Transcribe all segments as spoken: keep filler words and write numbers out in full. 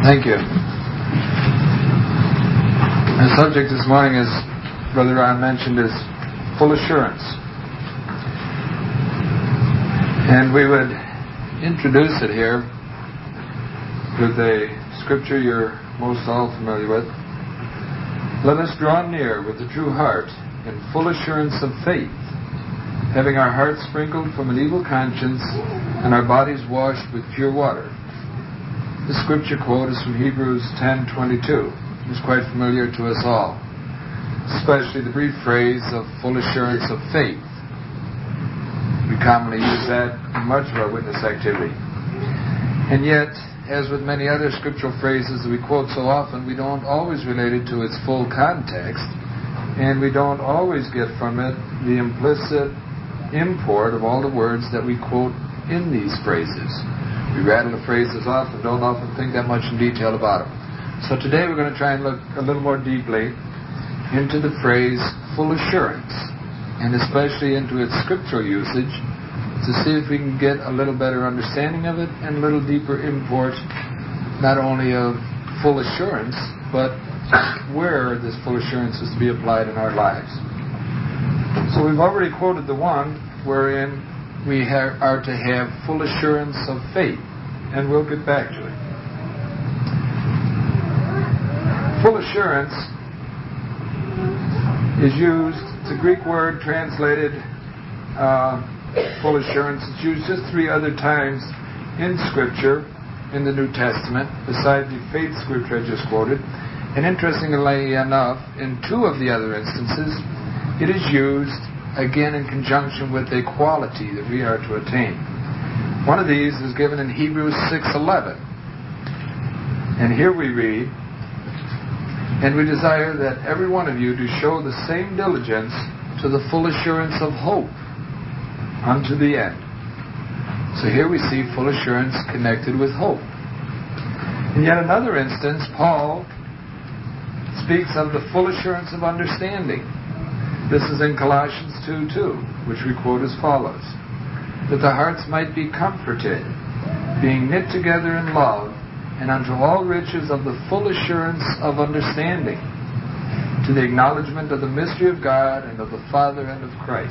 Thank you. The subject this morning, as Brother Ron mentioned, is full assurance. And we would introduce it here with a scripture you're most all familiar with. Let us draw near with a true heart in full assurance of faith, having our hearts sprinkled from an evil conscience and our bodies washed with pure water. The scripture quote is from Hebrews ten twenty-two. It's quite familiar to us all, especially the brief phrase of full assurance of faith. We commonly use that in much of our witness activity. And yet, as with many other scriptural phrases that we quote so often, we don't always relate it to its full context, and we don't always get from it the implicit import of all the words that we quote in these phrases. We rattle the phrases off and don't often think that much in detail about them. So today we're going to try and look a little more deeply into the phrase full assurance, and especially into its scriptural usage, to see if we can get a little better understanding of it and a little deeper import, not only of full assurance, but where this full assurance is to be applied in our lives. So we've already quoted the one wherein we ha- are to have full assurance of faith, and we'll get back to it. Full assurance is used, it's a Greek word translated uh, full assurance. It's used just three other times in Scripture, in the New Testament, besides the faith Scripture I just quoted. And interestingly enough, in two of the other instances, it is used again in conjunction with a quality that we are to attain. One of these is given in Hebrews six eleven. And here we read, "And we desire that every one of you do show the same diligence to the full assurance of hope unto the end." So here we see full assurance connected with hope. In yet another instance, Paul speaks of the full assurance of understanding. This is in Colossians two two, which we quote as follows: "That the hearts might be comforted, being knit together in love, and unto all riches of the full assurance of understanding, to the acknowledgement of the mystery of God and of the Father and of Christ."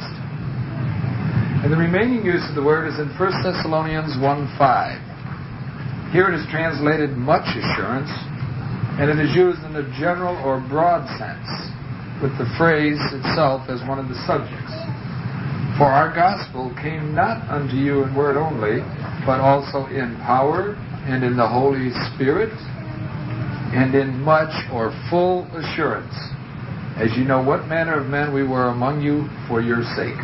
And the remaining use of the word is in First Thessalonians one five. Here it is translated much assurance, and it is used in a general or broad sense, with the phrase itself as one of the subjects. "For our gospel came not unto you in word only, but also in power, and in the Holy Spirit, and in much or full assurance, as you know what manner of men we were among you for your sake."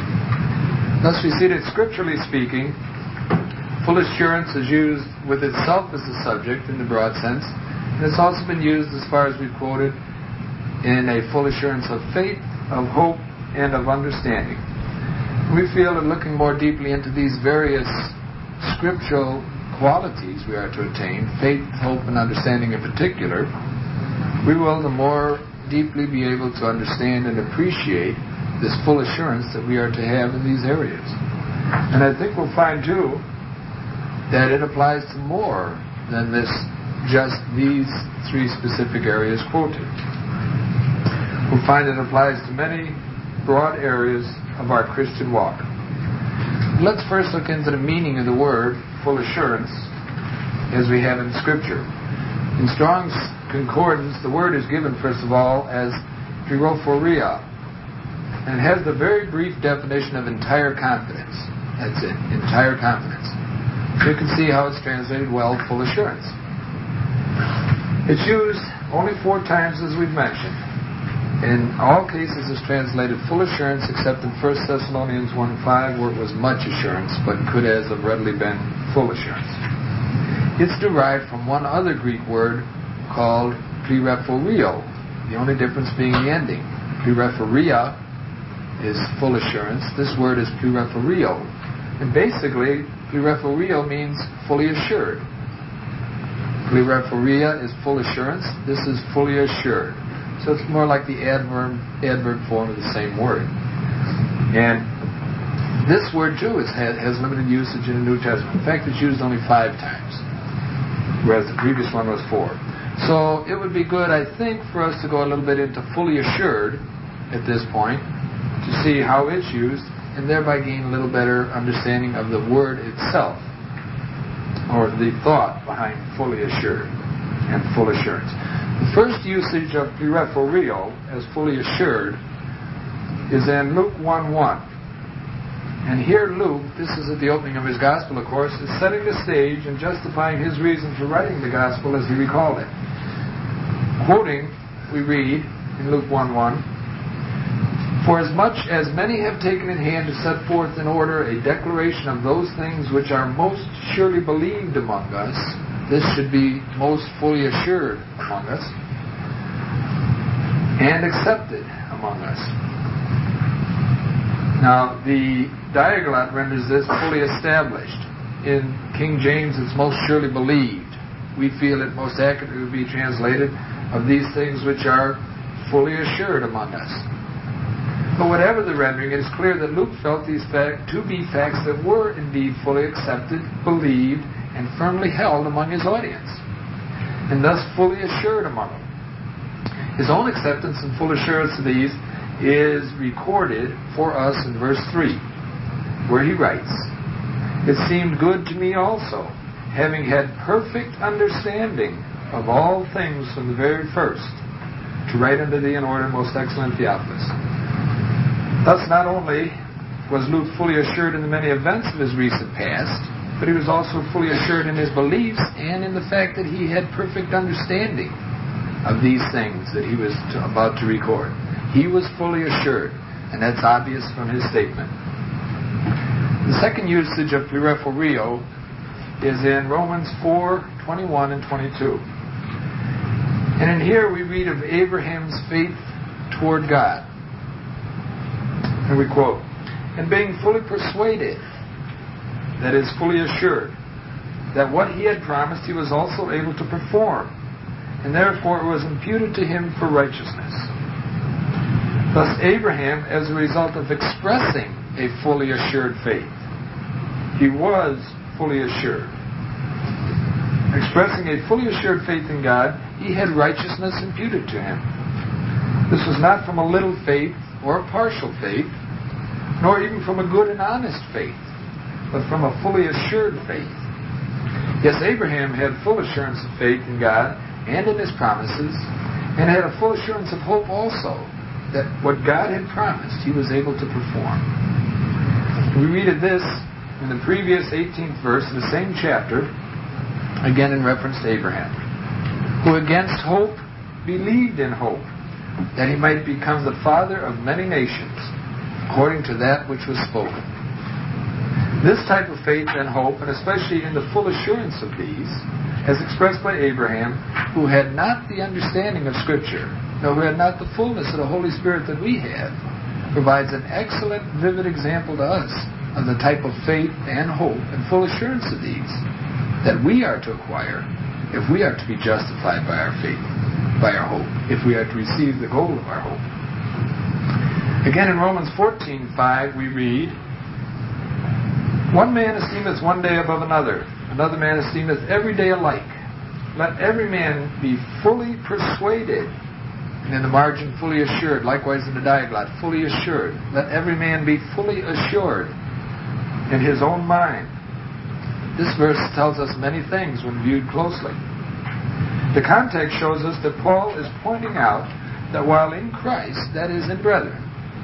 Thus we see that scripturally speaking, full assurance is used with itself as the subject in the broad sense, and it's also been used, as far as we've quoted, in a full assurance of faith, of hope, and of understanding. We feel that looking more deeply into these various scriptural qualities we are to attain, faith, hope, and understanding in particular, we will the more deeply be able to understand and appreciate this full assurance that we are to have in these areas. And I think we'll find, too, that it applies to more than this, just these three specific areas quoted. We'll find it applies to many broad areas of our Christian walk. Let's first look into the meaning of the word full assurance as we have in Scripture. In Strong's Concordance, the word is given, first of all, as plairophoria, and has the very brief definition of entire confidence. That's it, entire confidence. So you can see how it's translated well, full assurance. It's used only four times, as we've mentioned. In all cases, it's translated full assurance, except in First Thessalonians one five, where it was much assurance, but could as have readily been full assurance. It's derived from one other Greek word called plairophorio, the only difference being the ending. Plairophoria is full assurance. This word is plairophorio. And basically, plairophorio means fully assured. Plairophoria is full assurance. This is fully assured. So it's more like the adverb adverb form of the same word. And this word, too, is, has limited usage in the New Testament. In fact, it's used only five times. whereas the previous one was four. So it would be good, I think, for us to go a little bit into fully assured at this point to see how it's used and thereby gain a little better understanding of the word itself or the thought behind fully assured and full assurance. The first usage of pluriforeo as fully assured is in Luke one one. And here Luke, this is at the opening of his gospel, of course, is setting the stage and justifying his reason for writing the gospel as he recalled it. Quoting, we read in Luke one one, "For as much as many have taken in hand to set forth in order a declaration of those things which are most surely believed among us," this should be most fully assured among us, "and accepted among us." Now, the Diaglott renders this fully established. In King James, it's most surely believed. We feel it most accurately would be translated, "of these things which are fully assured among us." But whatever the rendering, it is clear that Luke felt these facts to be facts that were indeed fully accepted, believed, and firmly held among his audience, and thus fully assured among them. His own acceptance and full assurance of these is recorded for us in verse three, where he writes, "It seemed good to me also, having had perfect understanding of all things from the very first, to write unto thee in order, most excellent Theophilus." Thus, not only was Luke fully assured in the many events of his recent past, but he was also fully assured in his beliefs and in the fact that he had perfect understanding of these things that he was to, about to record. He was fully assured, and that's obvious from his statement. The second usage of pluriforeo is in Romans four twenty-one and twenty-two. And in here we read of Abraham's faith toward God. And we quote, "And being fully persuaded," that is, fully assured, "that what he had promised he was also able to perform, and therefore it was imputed to him for righteousness." Thus Abraham, as a result of expressing a fully assured faith, he was fully assured. Expressing a fully assured faith in God, he had righteousness imputed to him. This was not from a little faith or a partial faith, nor even from a good and honest faith, but from a fully assured faith. Yes, Abraham had full assurance of faith in God and in his promises, and had a full assurance of hope also, that what God had promised he was able to perform. We read of this in the previous eighteenth verse of the same chapter, again in reference to Abraham, "who against hope believed in hope, that he might become the father of many nations, according to that which was spoken." This type of faith and hope, and especially in the full assurance of these, as expressed by Abraham, who had not the understanding of Scripture, no, who had not the fullness of the Holy Spirit that we have, provides an excellent, vivid example to us of the type of faith and hope and full assurance of these that we are to acquire if we are to be justified by our faith, by our hope, if we are to receive the goal of our hope. Again, in Romans fourteen five, we read, "One man esteemeth one day above another, another man esteemeth every day alike. Let every man be fully persuaded," and in the margin, fully assured, likewise in the Diaglott, fully assured. "Let every man be fully assured in his own mind." This verse tells us many things when viewed closely. The context shows us that Paul is pointing out that while in Christ, that is, in brethren,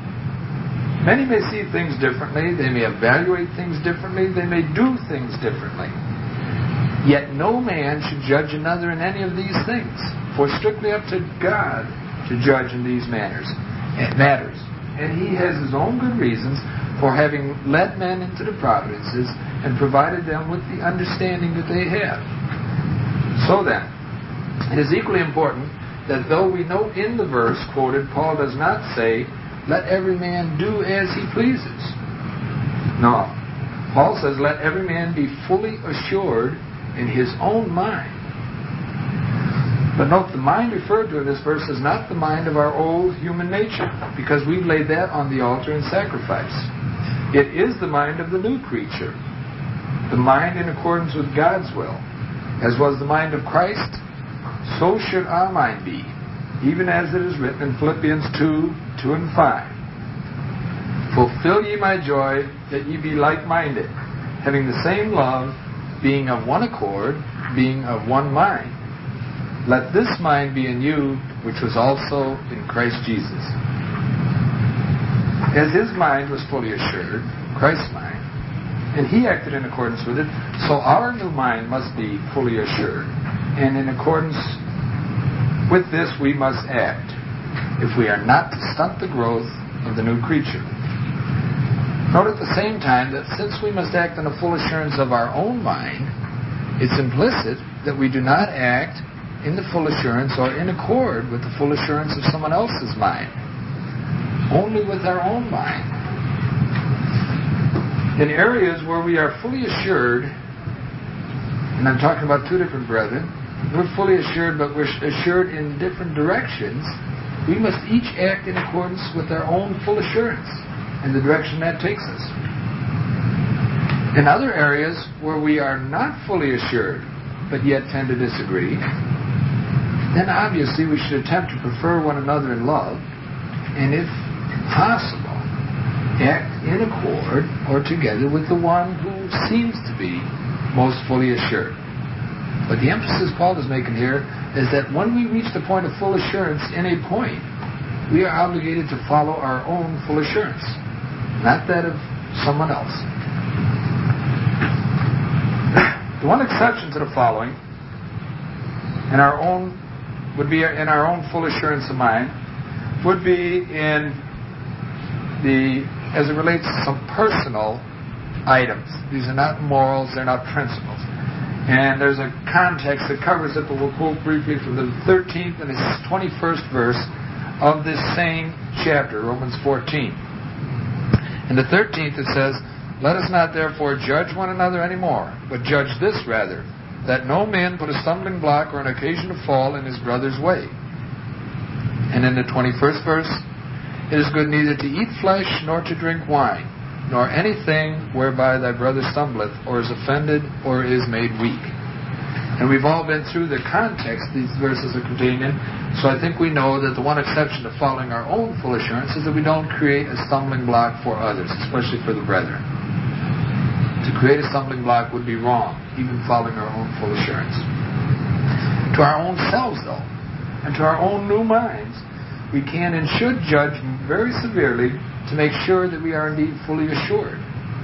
many may see things differently, they may evaluate things differently, they may do things differently. Yet no man should judge another in any of these things, for it's strictly up to God to judge in these manners, matters. And he has his own good reasons for having led men into the providences and provided them with the understanding that they have. So then, it is equally important that though we note in the verse quoted, Paul does not say, "Let every man do as he pleases." No. Paul says, "Let every man be fully assured in his own mind." But note, the mind referred to in this verse is not the mind of our old human nature, because we've laid that on the altar in sacrifice. It is the mind of the new creature, the mind in accordance with God's will, As was the mind of Christ, so should our mind be, even as it is written in Philippians two, two and five. Fulfill ye my joy, that ye be like-minded, having the same love, being of one accord, being of one mind. Let this mind be in you, which was also in Christ Jesus. As his mind was fully assured, Christ's mind, and he acted in accordance with it, so our new mind must be fully assured. And in accordance with this, we must act, if we are not to stunt the growth of the new creature. Note at the same time that since we must act in the full assurance of our own mind, it's implicit that we do not act in the full assurance or in accord with the full assurance of someone else's mind. Only with our own mind. In areas where we are fully assured, and I'm talking about two different brethren, we're fully assured, but we're assured in different directions, we must each act in accordance with our own full assurance and the direction that takes us. In other areas where we are not fully assured, but yet tend to disagree, then obviously we should attempt to prefer one another in love, and if possible, act in accord or together with the one who seems to be most fully assured. But the emphasis Paul is making here is that when we reach the point of full assurance in a point, we are obligated to follow our own full assurance, not that of someone else. The one exception to the following, in our own, would be in our own full assurance of mind, would be in the, as it relates to some personal items. These are not morals, they're not principles. And there's a context that covers it, but we'll quote briefly from the thirteenth and the twenty-first verse of this same chapter, Romans fourteen. In the thirteenth it says, let us not therefore judge one another anymore, but judge this rather, that no man put a stumbling block or an occasion to fall in his brother's way. And in the twenty-first verse, it is good neither to eat flesh nor to drink wine, nor anything whereby thy brother stumbleth, or is offended, or is made weak. And we've all been through the context these verses are contained in, so I think we know that the one exception to following our own full assurance is that we don't create a stumbling block for others, especially for the brethren. To create a stumbling block would be wrong, even following our own full assurance. To our own selves, though, and to our own new minds, we can and should judge very severely to make sure that we are indeed fully assured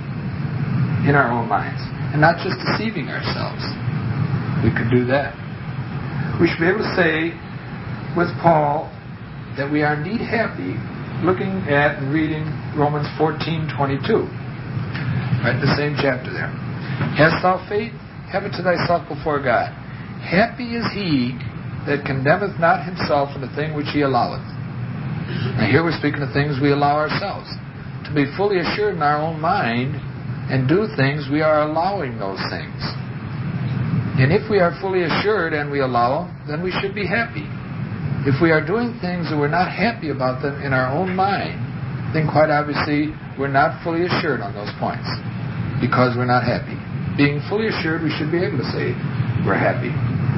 in our own minds, and not just deceiving ourselves. We could do that. We should be able to say with Paul that we are indeed happy looking at and reading Romans fourteen twenty-two. Right, the same chapter there. Hast thou faith? Have it to thyself before God. Happy is he that condemneth not himself in the thing which he alloweth. Now here we're speaking of things we allow ourselves. To be fully assured in our own mind and do things, we are allowing those things. And if we are fully assured and we allow them, then we should be happy. If we are doing things and we're not happy about them in our own mind, then quite obviously we're not fully assured on those points because we're not happy. Being fully assured, we should be able to say we're happy.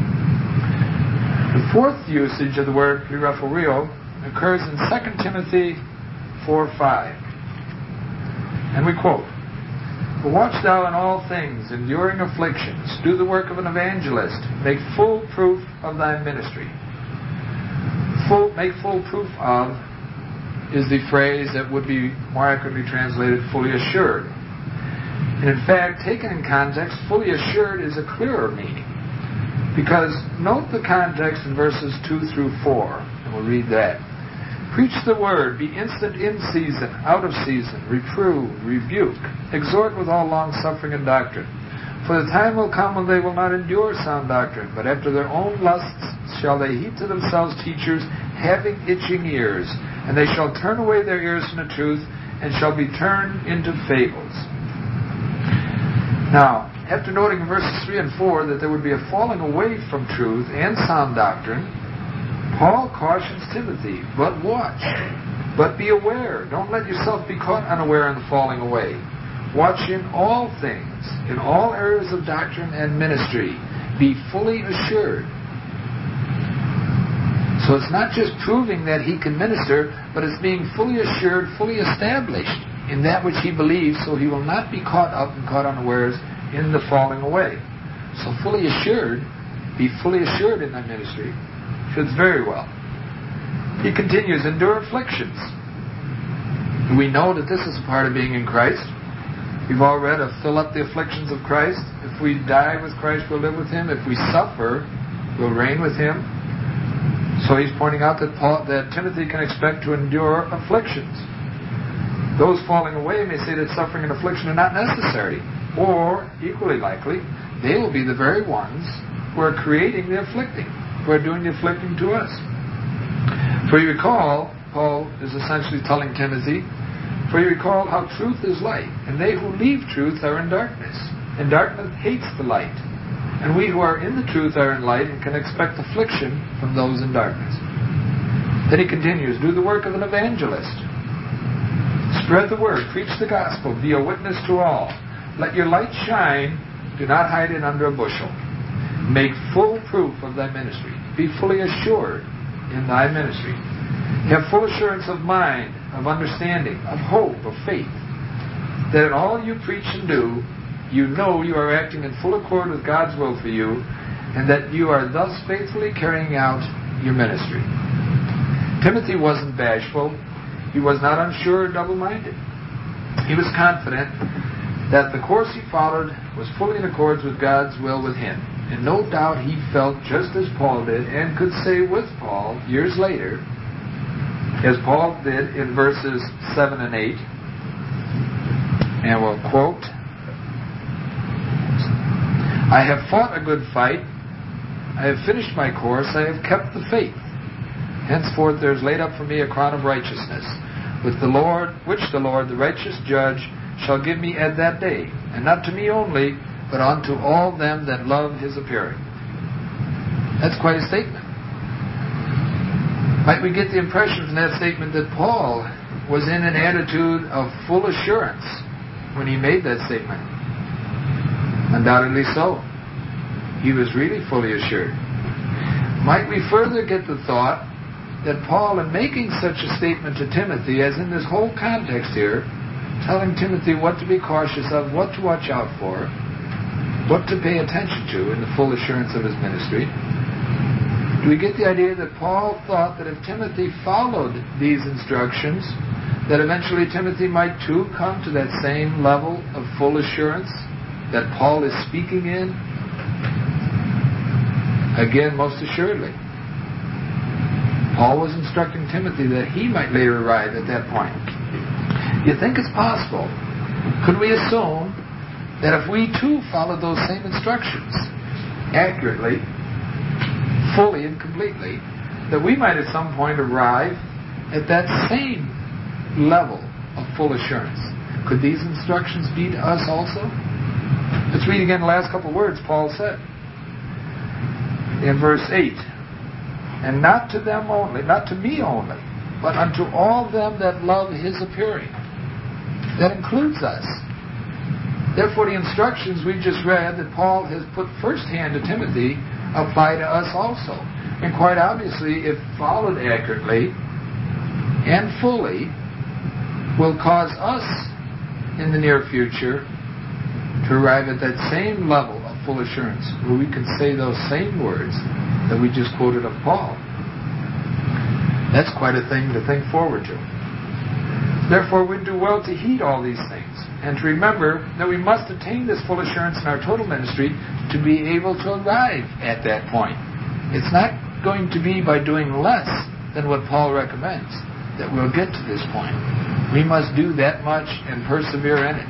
The fourth usage of the word plerephorio occurs in Second Timothy four five. And we quote, but watch thou in all things, enduring afflictions, do the work of an evangelist, make full proof of thy ministry. Full, make full proof of is the phrase that would be more accurately translated fully assured. And in fact, taken in context, fully assured is a clearer meaning. Because note the context in verses two through four, and we'll read that. Preach the word, be instant in season, out of season, reprove, rebuke, exhort with all longsuffering and doctrine. For the time will come when they will not endure sound doctrine, but after their own lusts shall they heap to themselves teachers having itching ears, and they shall turn away their ears from the truth, and shall be turned into fables. Now, after noting in verses three and four that there would be a falling away from truth and sound doctrine, Paul cautions Timothy, but watch, but be aware. Don't let yourself be caught unaware in the falling away. Watch in all things, in all areas of doctrine and ministry, be fully assured. So it's not just proving that he can minister, but it's being fully assured, fully established in that which he believes, so he will not be caught up and caught unawares in the falling away. So fully assured, be fully assured in thy ministry, fits very well. He continues, endure afflictions. We know that this is a part of being in Christ. We've all read of fill up the afflictions of Christ. If we die with Christ, we'll live with him. If we suffer, we'll reign with him. So he's pointing out that Paul, that Timothy can expect to endure afflictions. Those falling away may say that suffering and affliction are not necessary. Or, equally likely, they will be the very ones who are creating the afflicting, who are doing the afflicting to us. For you recall, Paul is essentially telling Timothy, for you recall how truth is light, and they who leave truth are in darkness, and darkness hates the light. And we who are in the truth are in light and can expect affliction from those in darkness. Then he continues, do the work of an evangelist. Spread the word, preach the gospel, be a witness to all. Let your light shine, do not hide it under a bushel. Make full proof of thy ministry. Be fully assured in thy ministry. Have full assurance of mind, of understanding, of hope, of faith, that in all you preach and do, you know you are acting in full accord with God's will for you, and that you are thus faithfully carrying out your ministry. Timothy wasn't bashful. He was not unsure or double-minded. He was confident that the course he followed was fully in accord with God's will with him. And no doubt he felt just as Paul did, and could say with Paul years later, as Paul did in verses seven and eight, and we'll quote, I have fought a good fight, I have finished my course, I have kept the faith. Henceforth there is laid up for me a crown of righteousness, with the Lord, which the Lord, the righteous judge, shall give me at that day, and not to me only, but unto all them that love his appearing. That's quite a statement. Might we get the impression from that statement that Paul was in an attitude of full assurance when he made that statement? Undoubtedly so. He was really fully assured. Might we further get the thought that Paul, in making such a statement to Timothy, as in this whole context here, telling Timothy what to be cautious of, what to watch out for, what to pay attention to in the full assurance of his ministry, do we get the idea that Paul thought that if Timothy followed these instructions, that eventually Timothy might too come to that same level of full assurance that Paul is speaking in? Again, most assuredly. Paul was instructing Timothy that he might later arrive at that point. You think it's possible? Could we assume that if we too followed those same instructions accurately, fully and completely, that we might at some point arrive at that same level of full assurance? Could these instructions be to us also? Let's read again the last couple of words Paul said. In verse eight, and not to them only, not to me only, but unto all them that love his appearing. That includes us. Therefore, the instructions we just read that Paul has put firsthand to Timothy apply to us also. And quite obviously, if followed accurately and fully, will cause us in the near future to arrive at that same level of full assurance, where we can say those same words that we just quoted of Paul. That's quite a thing to think forward to. Therefore, we do well to heed all these things, and to remember that we must attain this full assurance in our total ministry to be able to arrive at that point. It's not going to be by doing less than what Paul recommends that we'll get to this point. We must do that much and persevere in it.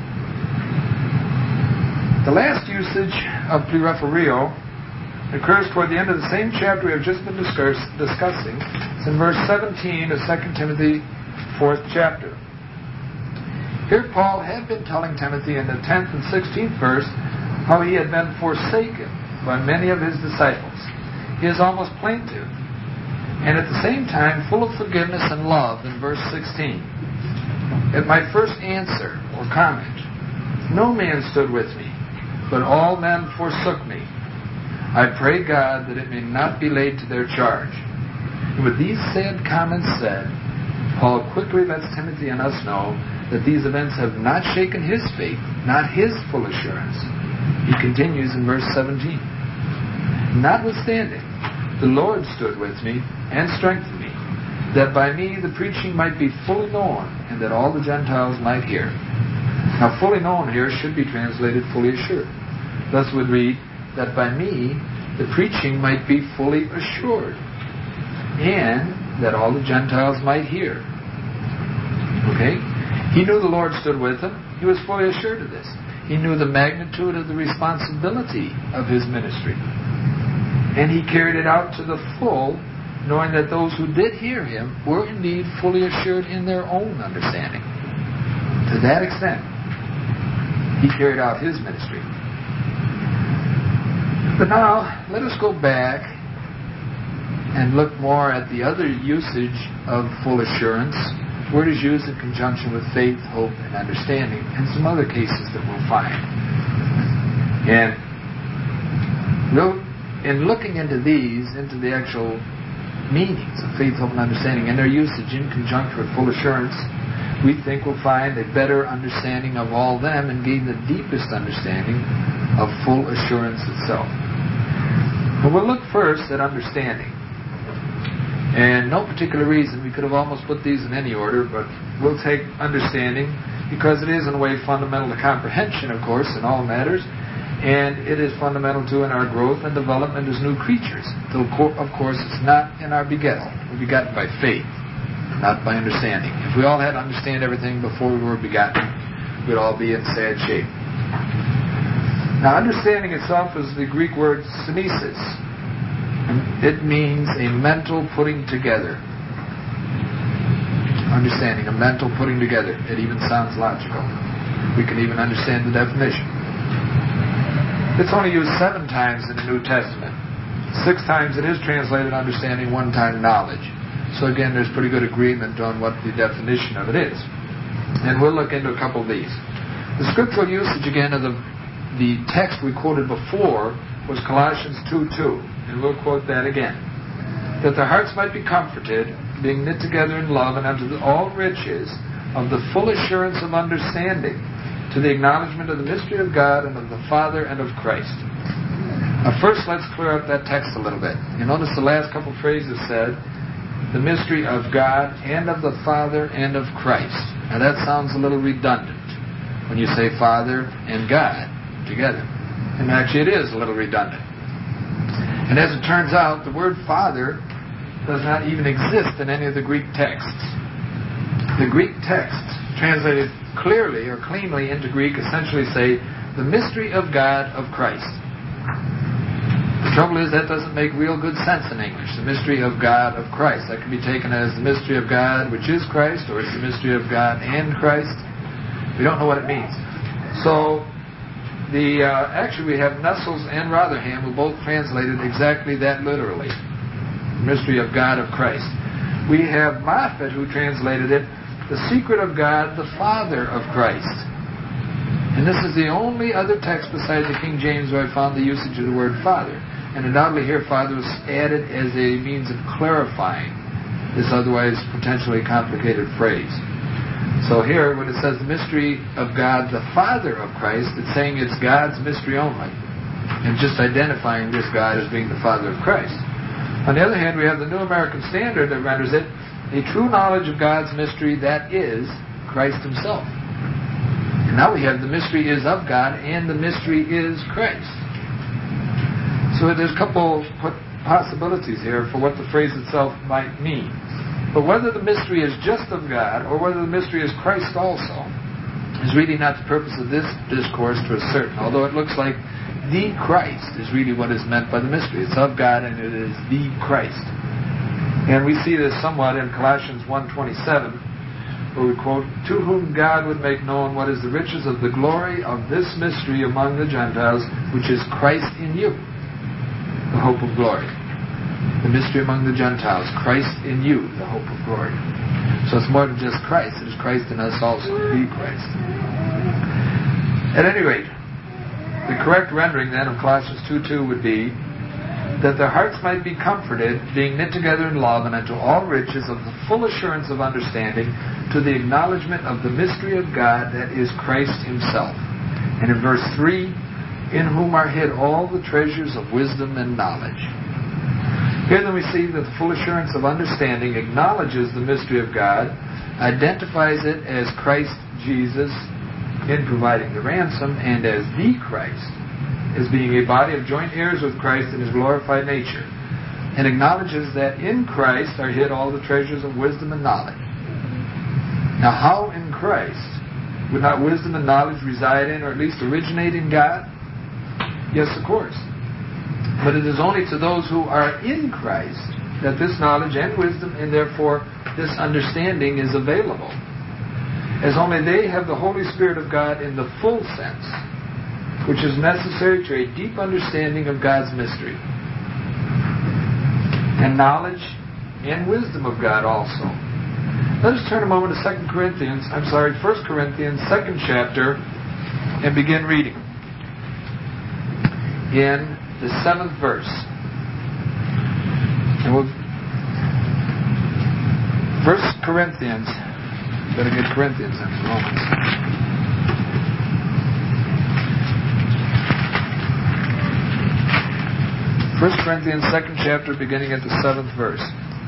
The last usage of plerephorio occurs toward the end of the same chapter we have just been discuss- discussing. It's in verse seventeen of Second Timothy, fourth chapter. Here Paul had been telling Timothy in the tenth and sixteenth verse how he had been forsaken by many of his disciples. He is almost plaintive, and at the same time full of forgiveness and love in verse sixteen. At my first answer or comment, no man stood with me, but all men forsook me. I pray God that it may not be laid to their charge. And with these sad comments said, Paul quickly lets Timothy and us know that these events have not shaken his faith, not his full assurance. He continues in verse seventeen. Notwithstanding, the Lord stood with me and strengthened me, that by me the preaching might be fully known, and that all the Gentiles might hear. Now, fully known here should be translated fully assured. Thus would read, that by me the preaching might be fully assured, and that all the Gentiles might hear. Okay? He knew the Lord stood with him. He was fully assured of this. He knew the magnitude of the responsibility of his ministry. And he carried it out to the full, knowing that those who did hear him were indeed fully assured in their own understanding. To that extent, he carried out his ministry. But now, let us go back and look more at the other usage of full assurance. The word is used in conjunction with faith, hope, and understanding, and some other cases that we'll find. And we'll, in looking into these, into the actual meanings of faith, hope, and understanding, and their usage in conjunction with full assurance, we think we'll find a better understanding of all them and gain the deepest understanding of full assurance itself. But we'll look first at understanding. And no particular reason, we could have almost put these in any order, but we'll take understanding because it is in a way fundamental to comprehension, of course, in all matters, and it is fundamental to in our growth and development as new creatures. Though, of course, it's not in our begetting. We're begotten by faith, not by understanding. If we all had to understand everything before we were begotten, we'd all be in sad shape. Now, understanding itself is the Greek word synesis. It means a mental putting together. Understanding, a mental putting together. It even sounds logical. We can even understand the definition. It's only used seven times in the New Testament. Six times it is translated understanding, one time knowledge. So again, there's pretty good agreement on what the definition of it is. And we'll look into a couple of these. The scriptural usage again of the The text we quoted before was Colossians two two, and we'll quote that again. That their hearts might be comforted, being knit together in love, and unto all riches of the full assurance of understanding, to the acknowledgement of the mystery of God and of the Father and of Christ. Now first let's clear up that text a little bit. You notice the last couple phrases said, the mystery of God and of the Father and of Christ. Now that sounds a little redundant when you say Father and God together. And actually it is a little redundant. And as it turns out, the word Father does not even exist in any of the Greek texts. The Greek texts, translated clearly or cleanly into Greek, essentially say, the mystery of God of Christ. The trouble is that doesn't make real good sense in English. The mystery of God of Christ. That can be taken as the mystery of God which is Christ, or it's the mystery of God and Christ. We don't know what it means. So, The uh, actually, we have Nessels and Rotherham who both translated exactly that literally. The mystery of God of Christ. We have Moffat who translated it, the secret of God, the Father of Christ. And this is the only other text besides the King James where I found the usage of the word Father. And undoubtedly here Father was added as a means of clarifying this otherwise potentially complicated phrase. So here, when it says the mystery of God, the Father of Christ, it's saying it's God's mystery only. And just identifying this God as being the Father of Christ. On the other hand, we have the New American Standard that renders it a true knowledge of God's mystery that is Christ Himself. And now we have the mystery is of God and the mystery is Christ. So there's a couple possibilities here for what the phrase itself might mean. But whether the mystery is just of God or whether the mystery is Christ also is really not the purpose of this discourse to ascertain, although it looks like the Christ is really what is meant by the mystery. It's of God and it is the Christ. And we see this somewhat in Colossians one twenty-seven, where we quote, to whom God would make known what is the riches of the glory of this mystery among the Gentiles, which is Christ in you, the hope of glory. The mystery among the Gentiles, Christ in you, the hope of glory. So it's more than just Christ, it is Christ in us also, the Christ. At any rate, the correct rendering then of Colossians two two would be, that their hearts might be comforted, being knit together in love, and unto all riches of the full assurance of understanding, to the acknowledgement of the mystery of God, that is Christ himself. And in verse three, in whom are hid all the treasures of wisdom and knowledge. Here then we see that the full assurance of understanding acknowledges the mystery of God, identifies it as Christ Jesus in providing the ransom, and as the Christ, as being a body of joint heirs with Christ in his glorified nature, and acknowledges that in Christ are hid all the treasures of wisdom and knowledge. Now, how in Christ would not wisdom and knowledge reside in, or at least originate in God? Yes, of course. But it is only to those who are in Christ that this knowledge and wisdom, and therefore this understanding, is available, as only they have the Holy Spirit of God in the full sense, which is necessary to a deep understanding of God's mystery, and knowledge and wisdom of God also. Let us turn a moment to Second Corinthians, I'm sorry, First Corinthians, second chapter, and begin reading in the seventh verse. And we'll, First Corinthians, better get Corinthians and Romans. First Corinthians, second chapter, beginning at the seventh verse.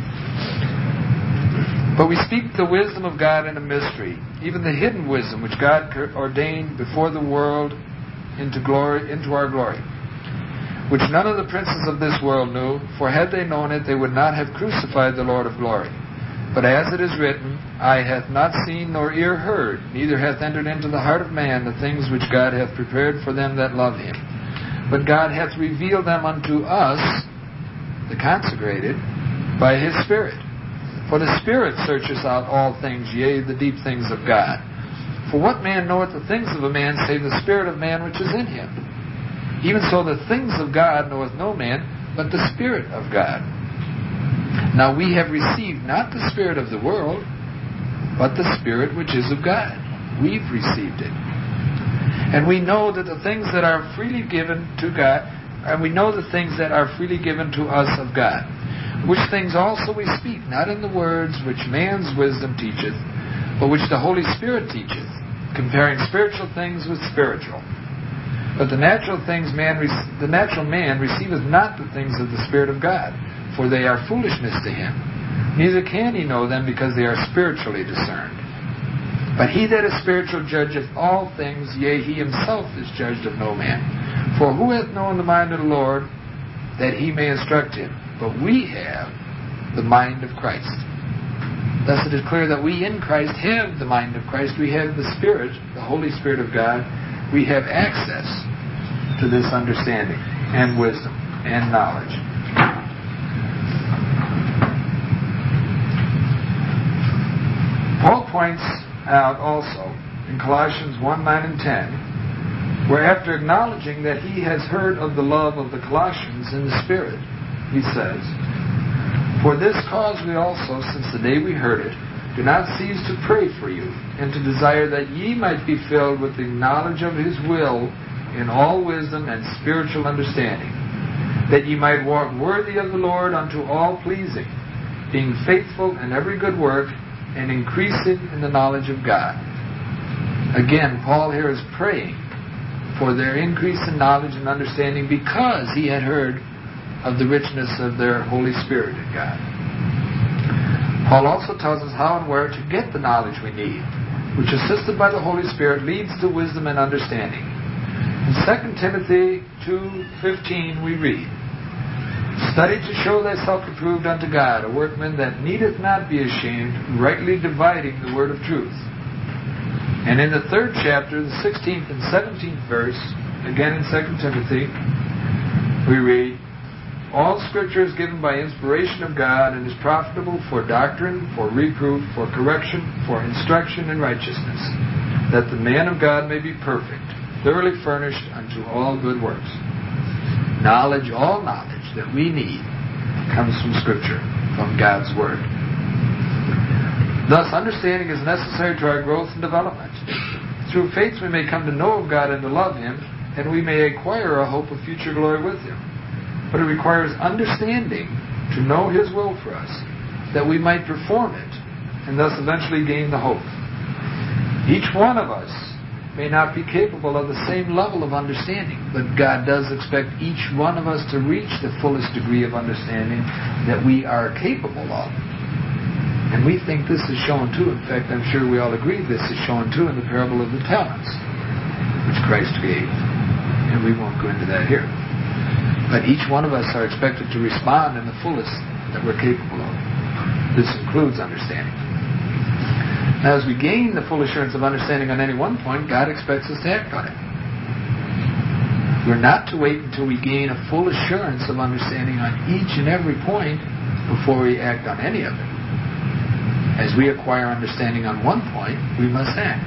But we speak the wisdom of God in a mystery, even the hidden wisdom which God ordained before the world into glory, into our glory, which none of the princes of this world knew, for had they known it, they would not have crucified the Lord of glory. But as it is written, eye hath not seen nor ear heard, neither hath entered into the heart of man the things which God hath prepared for them that love him. But God hath revealed them unto us, the consecrated, by his Spirit. For the Spirit searcheth out all things, yea, the deep things of God. For what man knoweth the things of a man, save the Spirit of man which is in him? Even so the things of God knoweth no man, but the Spirit of God. Now we have received not the spirit of the world, but the Spirit which is of God. We've received it. And we know that the things that are freely given to God, and we know the things that are freely given to us of God, which things also we speak, not in the words which man's wisdom teacheth, but which the Holy Spirit teacheth, comparing spiritual things with spiritual. But the natural things man, the natural man receiveth not the things of the Spirit of God, for they are foolishness to him. Neither can he know them, because they are spiritually discerned. But he that is spiritual judgeth all things, yea, he himself is judged of no man. For who hath known the mind of the Lord, that he may instruct him? But we have the mind of Christ. Thus it is clear that we in Christ have the mind of Christ. We have the Spirit, the Holy Spirit of God. We have access to this understanding and wisdom and knowledge. Paul points out also in Colossians one, nine, and ten, where after acknowledging that he has heard of the love of the Colossians in the Spirit, he says, for this cause we also, since the day we heard it, do not cease to pray for you, and to desire that ye might be filled with the knowledge of his will in all wisdom and spiritual understanding, that ye might walk worthy of the Lord unto all pleasing, being faithful in every good work, and increasing in the knowledge of God. Again, Paul here is praying for their increase in knowledge and understanding, because he had heard of the richness of their Holy Spirit in God. Paul also tells us how and where to get the knowledge we need, which, assisted by the Holy Spirit, leads to wisdom and understanding. In Second Timothy two fifteen we read, study to show thyself approved unto God, a workman that needeth not be ashamed, rightly dividing the word of truth. And in the third chapter, the sixteenth and seventeenth verse, again in Second Timothy, we read, all Scripture is given by inspiration of God, and is profitable for doctrine, for reproof, for correction, for instruction in righteousness, that the man of God may be perfect, thoroughly furnished unto all good works. Knowledge, all knowledge that we need, comes from Scripture, from God's Word. Thus, understanding is necessary to our growth and development. Through faith we may come to know of God and to love Him, and we may acquire a hope of future glory with Him. but it requires understanding to know His will for us, that we might perform it, and thus eventually gain the hope. Each one of us may not be capable of the same level of understanding, but God does expect each one of us to reach the fullest degree of understanding that we are capable of. And we think this is shown too. In fact, I'm sure we all agree this is shown too in the parable of the talents, which Christ gave. And we won't go into that here. But each one of us are expected to respond in the fullest that we're capable of. This includes understanding. Now, as we gain the full assurance of understanding on any one point, God expects us to act on it. We're not to wait until we gain a full assurance of understanding on each and every point before we act on any of it. As we acquire understanding on one point, we must act.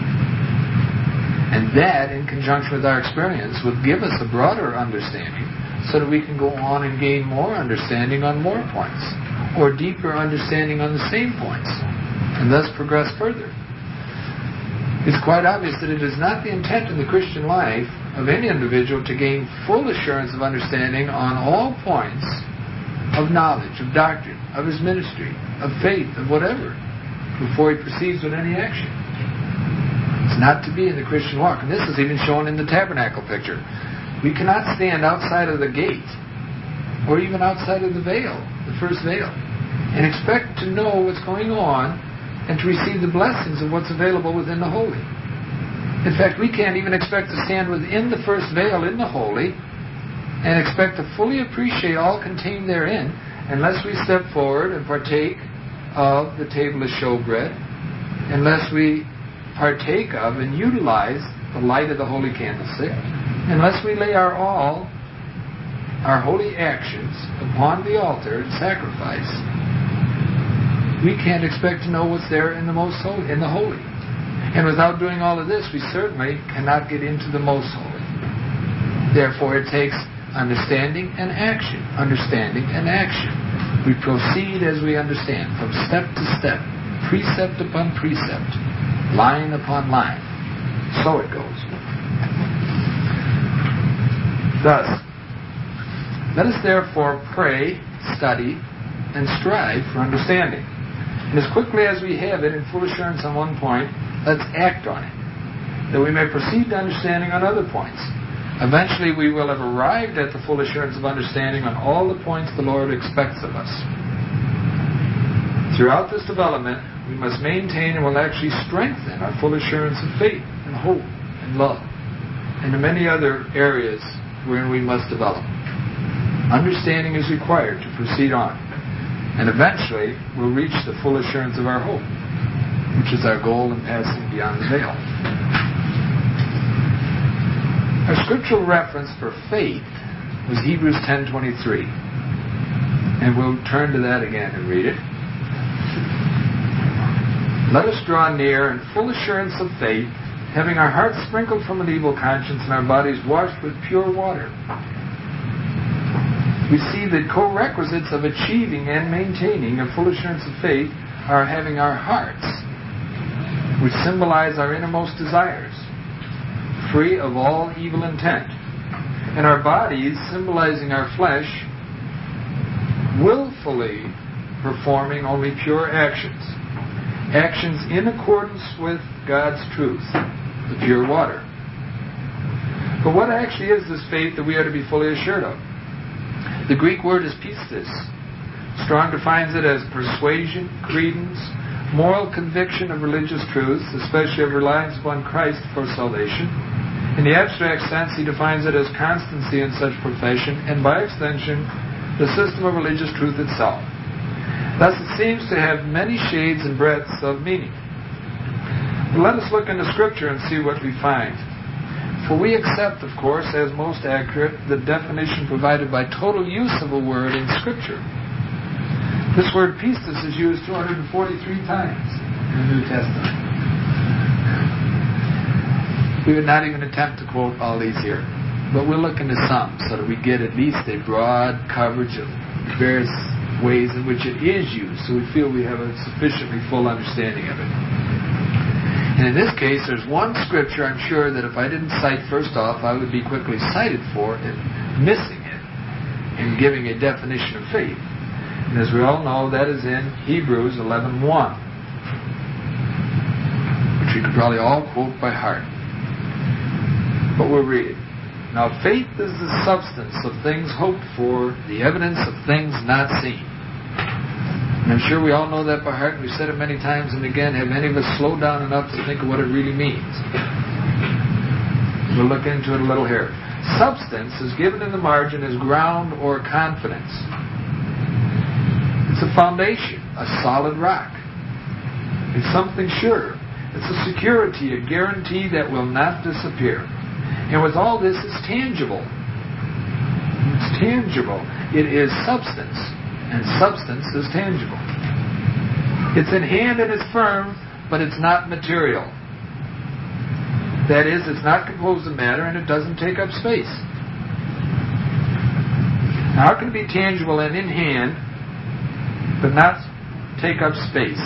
And that, in conjunction with our experience, will give us a broader understanding so that we can go on and gain more understanding on more points, or deeper understanding on the same points, and thus progress further. It's quite obvious that it is not the intent in the Christian life of any individual to gain full assurance of understanding on all points of knowledge, of doctrine, of his ministry, of faith, of whatever, before he proceeds with any action. It's not to be in the Christian walk. And this is even shown in the tabernacle picture. We cannot stand outside of the gate, or even outside of the veil, the first veil, and expect to know what's going on and to receive the blessings of what's available within the holy. In fact, we can't even expect to stand within the first veil in the holy and expect to fully appreciate all contained therein unless we step forward and partake of the table of showbread, unless we partake of and utilize the light of the holy candlestick, unless we lay our all, our holy actions, upon the altar and sacrifice. We can't expect to know what's there in the most holy, in the holy. And without doing all of this, we certainly cannot get into the most holy. Therefore, it takes understanding and action, understanding and action. We proceed as we understand, from step to step, precept upon precept, line upon line. So it goes. Thus, let us therefore pray, study, and strive for understanding. And as quickly as we have it in full assurance on one point, let's act on it, that we may proceed to understanding on other points. Eventually we will have arrived at the full assurance of understanding on all the points the Lord expects of us. Throughout this development, we must maintain and will actually strengthen our full assurance of faith and hope and love, and in many other areas wherein we must develop. Understanding is required to proceed on, and eventually we'll reach the full assurance of our hope, which is our goal in passing beyond the veil. Our scriptural reference for faith was Hebrews ten twenty-three, and we'll turn to that again and read it. Let us draw near in full assurance of faith, having our hearts sprinkled from an evil conscience and our bodies washed with pure water. We see that co-requisites of achieving and maintaining a full assurance of faith are having our hearts, which symbolize our innermost desires, free of all evil intent, and our bodies, symbolizing our flesh, willfully performing only pure actions, actions in accordance with God's truth, the pure water. But what actually is this faith that we are to be fully assured of? The Greek word is pistis. Strong defines it as persuasion, credence, moral conviction of religious truths, especially of reliance upon Christ for salvation. In the abstract sense, he defines it as constancy in such profession, and by extension, the system of religious truth itself. Thus, it seems to have many shades and breadths of meaning. But let us look into Scripture and see what we find. For we accept, of course, as most accurate, the definition provided by total use of a word in Scripture. This word pistis is used two hundred forty-three times in the New Testament. We would not even attempt to quote all these here, but we'll look into some so that we get at least a broad coverage of various ways in which it is used, so we feel we have a sufficiently full understanding of it. And in this case, there's one scripture I'm sure that if I didn't cite first off, I would be quickly cited for it, missing it. in giving a definition of faith. And as we all know, that is in Hebrews eleven one, which we could probably all quote by heart. But we'll read it. Now faith is the substance of things hoped for, the evidence of things not seen. And I'm sure we all know that by heart, and we've said it many times, and again, have any of us slowed down enough to think of what it really means? We'll look into it a little here. Substance is given in the margin as ground or confidence. It's a foundation, a solid rock. It's something sure. It's a security, a guarantee that will not disappear. And with all this, it's tangible. It's tangible. It is substance. And substance is tangible. It's in hand and it's firm, but it's not material. That is, it's not composed of matter and it doesn't take up space. Now, how can it be tangible and in hand, but not take up space?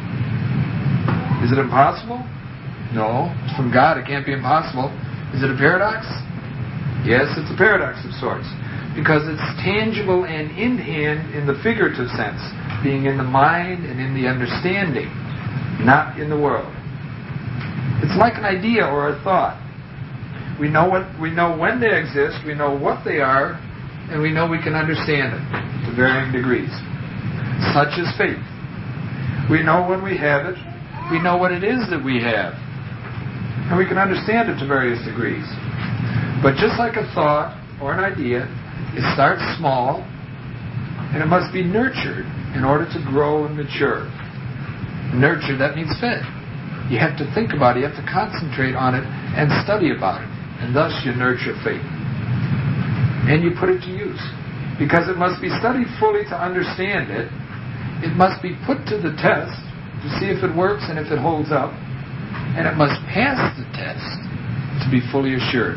Is it impossible? No. It's from God. It can't be impossible. Is it a paradox? Yes, it's a paradox of sorts. Because it's tangible and in hand in the figurative sense, being in the mind and in the understanding, not in the world. It's like an idea or a thought. We know what we know when they exist, we know what they are, and we know we can understand it to varying degrees. Such is faith. We know when we have it, we know what it is that we have, and we can understand it to various degrees. But just like a thought or an idea, it starts small, and it must be nurtured in order to grow and mature. Nurture, that means fed. You have to think about it, you have to concentrate on it and study about it. And thus you nurture faith. And you put it to use. Because it must be studied fully to understand it. It must be put to the test to see if it works and if it holds up. And it must pass the test to be fully assured.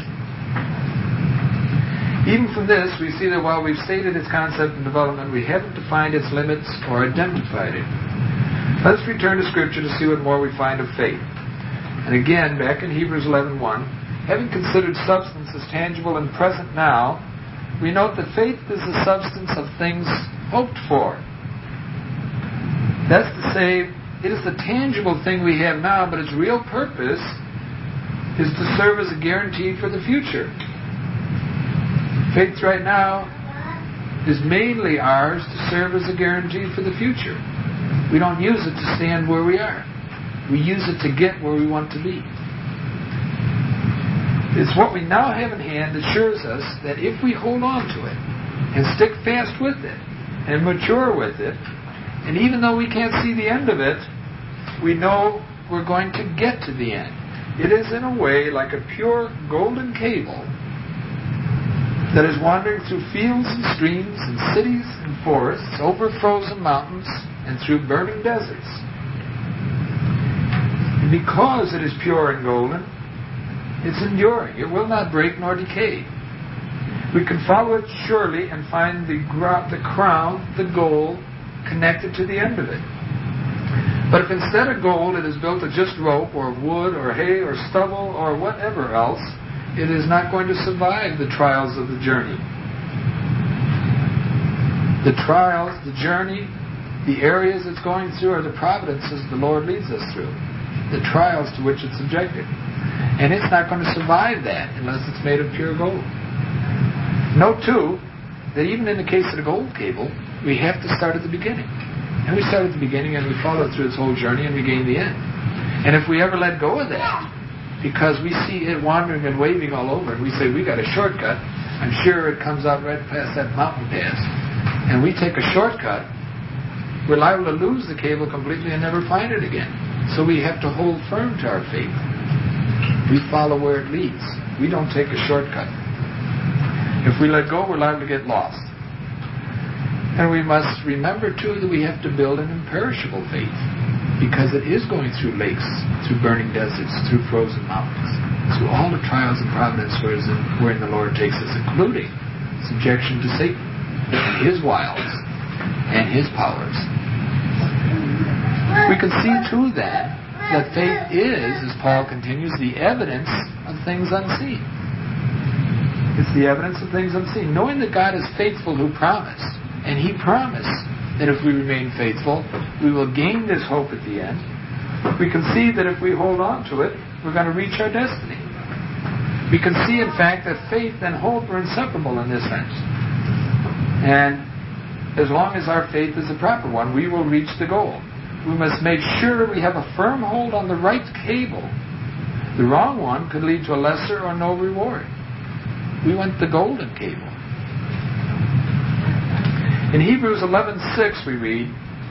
Even from this, we see that while we've stated its concept and development, we haven't defined its limits or identified it. Let's return to Scripture to see what more we find of faith. And again, back in Hebrews eleven one, having considered substance as tangible and present now, we note that faith is the substance of things hoped for. That's to say, it is the tangible thing we have now, but its real purpose is to serve as a guarantee for the future. Faith right now is mainly ours to serve as a guarantee for the future. We don't use it to stand where we are. We use it to get where we want to be. It's what we now have in hand that assures us that if we hold on to it and stick fast with it and mature with it, and even though we can't see the end of it, we know we're going to get to the end. It is in a way like a pure golden cable that is wandering through fields and streams and cities and forests, over frozen mountains, and through burning deserts. And because it is pure and golden, it's enduring. It will not break nor decay. We can follow it surely and find the, gro- the crown, the goal, connected to the end of it. But if instead of gold it is built of just rope or wood or hay or stubble or whatever else, it is not going to survive the trials of the journey. The trials, the journey, the areas it's going through are the providences the Lord leads us through. The trials to which it's subjected. And it's not going to survive that unless it's made of pure gold. Note, too, that even in the case of the gold cable, we have to start at the beginning. And we start at the beginning and we follow through its whole journey and we gain the end. And if we ever let go of that, because we see it wandering and waving all over, and we say, we got a shortcut, I'm sure it comes out right past that mountain pass, and we take a shortcut, we're liable to lose the cable completely and never find it again. So we have to hold firm to our faith. We follow where it leads. We don't take a shortcut. If we let go, we're liable to get lost. And we must remember, too, that we have to build an imperishable faith, because it is going through lakes, through burning deserts, through frozen mountains, through all the trials and providence wherein the Lord takes us, including subjection to Satan and his wiles and his powers. We can see, too, then, that faith is, as Paul continues, the evidence of things unseen. It's the evidence of things unseen. Knowing that God is faithful who promised. And He promised that if we remain faithful, we will gain this hope at the end. We can see that if we hold on to it, we're going to reach our destiny. We can see, in fact, that faith and hope are inseparable in this sense. And as long as our faith is a proper one, we will reach the goal. We must make sure we have a firm hold on the right cable. The wrong one could lead to a lesser or no reward. We want the golden cable. In Hebrews eleven six we read,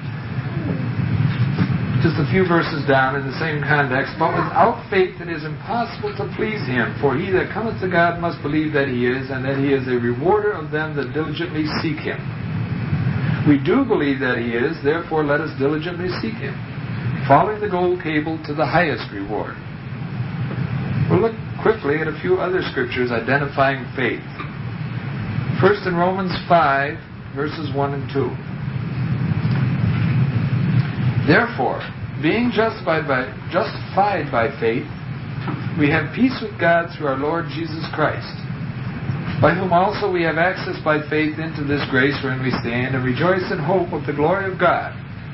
just a few verses down in the same context, but without faith it is impossible to please Him, for he that cometh to God must believe that He is, and that He is a rewarder of them that diligently seek Him. We do believe that He is, therefore let us diligently seek Him, following the gold cable to the highest reward. We'll look quickly at a few other scriptures identifying faith. First in Romans five, verses one and two. Therefore, being justified by, justified by faith, we have peace with God through our Lord Jesus Christ, by whom also we have access by faith into this grace wherein we stand, and rejoice in hope of the glory of God.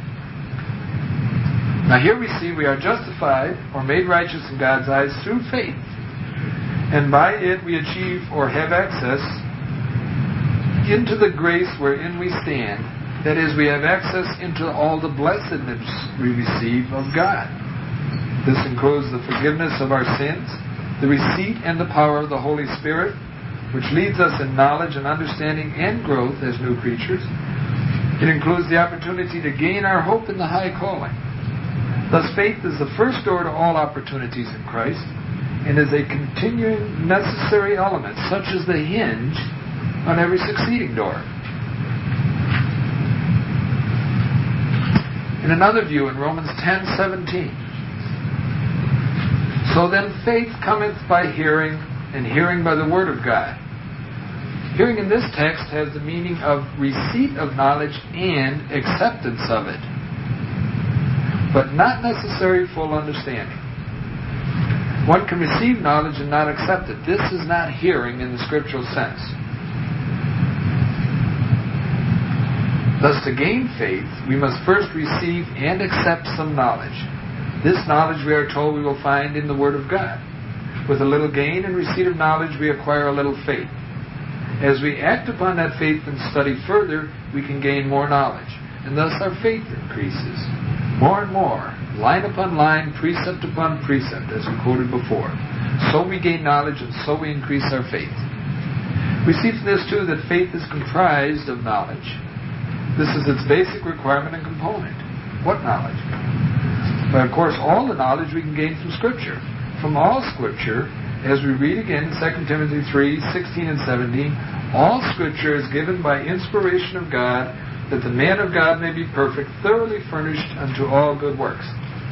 Now here we see we are justified or made righteous in God's eyes through faith, and by it we achieve or have access into the grace wherein we stand. That is, we have access into all the blessedness we receive of God. This includes the forgiveness of our sins, the receipt and the power of the Holy Spirit, which leads us in knowledge and understanding and growth as new creatures. It includes the opportunity to gain our hope in the high calling. Thus, faith is the first door to all opportunities in Christ, and is a continuing necessary element, such as the hinge on every succeeding door. In another view, in Romans ten seventeen, so then faith cometh by hearing, and hearing by the word of God. Hearing in this text has the meaning of receipt of knowledge and acceptance of it, but not necessary full understanding. One can receive knowledge and not accept it. This is not hearing in the scriptural sense. Thus, to gain faith, we must first receive and accept some knowledge. This knowledge, we are told, we will find in the Word of God. With a little gain and receipt of knowledge, we acquire a little faith. As we act upon that faith and study further, we can gain more knowledge, and thus our faith increases. More and more, line upon line, precept upon precept, as we quoted before. So we gain knowledge, and so we increase our faith. We see from this, too, that faith is comprised of knowledge. This is its basic requirement and component. What knowledge? But of course, all the knowledge we can gain from Scripture. From all Scripture, as we read again in Second Timothy three sixteen and seventeen, all Scripture is given by inspiration of God, that the man of God may be perfect, thoroughly furnished unto all good works.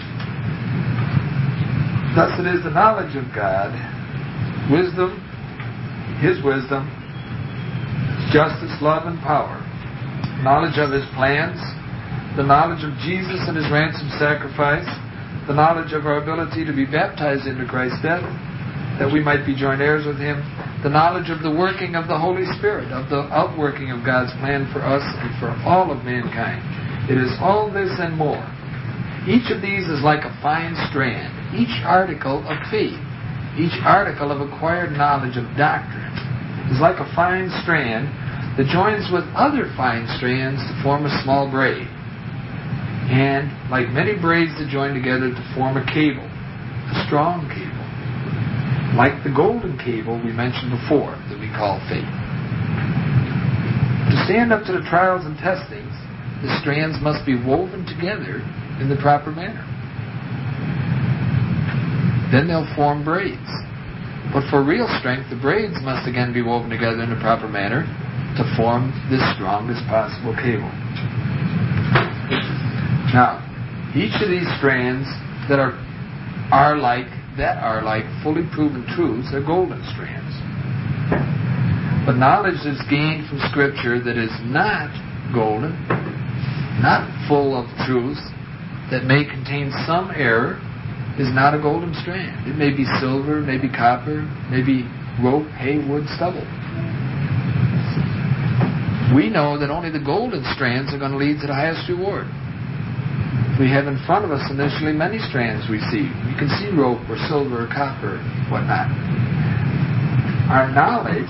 Thus it is the knowledge of God, wisdom, His wisdom, justice, love, and power, knowledge of His plans, the knowledge of Jesus and His ransom sacrifice, the knowledge of our ability to be baptized into Christ's death, that we might be joint heirs with Him, the knowledge of the working of the Holy Spirit, of the outworking of God's plan for us and for all of mankind. It is all this and more. Each of these is like a fine strand, each article of faith, each article of acquired knowledge of doctrine is like a fine strand that joins with other fine strands to form a small braid, and like many braids that join together to form a cable, a strong cable, like the golden cable we mentioned before that we call faith. To stand up to the trials and testings, the strands must be woven together in the proper manner. Then they'll form braids. But for real strength, the braids must again be woven together in the proper manner to form this strongest possible cable. Now, each of these strands that are are like that are like fully proven truths are golden strands. But knowledge is gained from Scripture that is not golden, not full of truths, that may contain some error, is not a golden strand. It may be silver, maybe copper, maybe rope, hay, wood, stubble. We know that only the golden strands are going to lead to the highest reward. We have in front of us initially many strands we see. You can see rope or silver or copper, whatnot. Our knowledge,